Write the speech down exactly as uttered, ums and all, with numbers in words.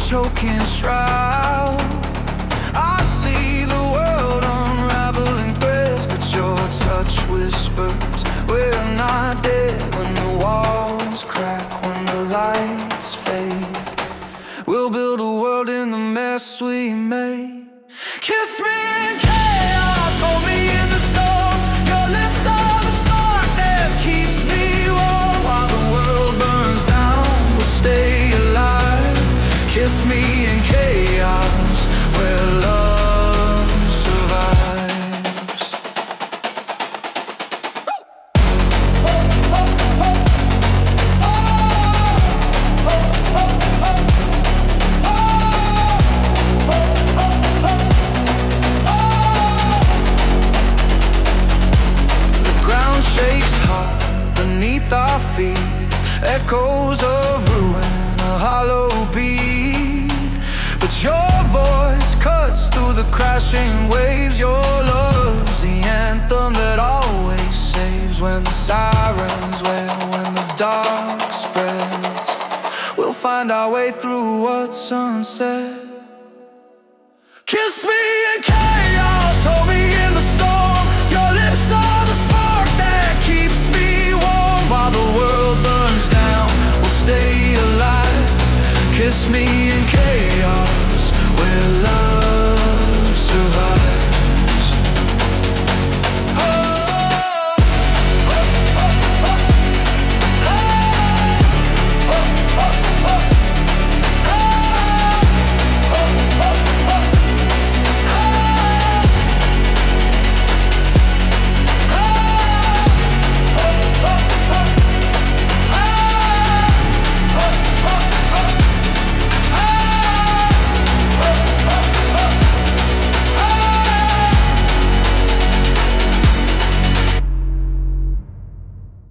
choking shroud. I see the world unraveling threads, but your touch whispers we're not dead. When the walls crack, when the lights fade, we'll build a world in the mess we made. Kiss me in chaos, hold me in the storm. Your lips are the spark that keeps me warm. While the world burns down, we'll stay alive. Kiss me in chaos, where love survives. The ground shakes hard beneath our feet, echoes of ruin, a hollow beat. But your voice cuts through the crashing waves. Your love's the anthem that always saves. When the sirens wail, when the dark spreads, we'll find our way through what's unsaid. Kiss me in chaos, hold me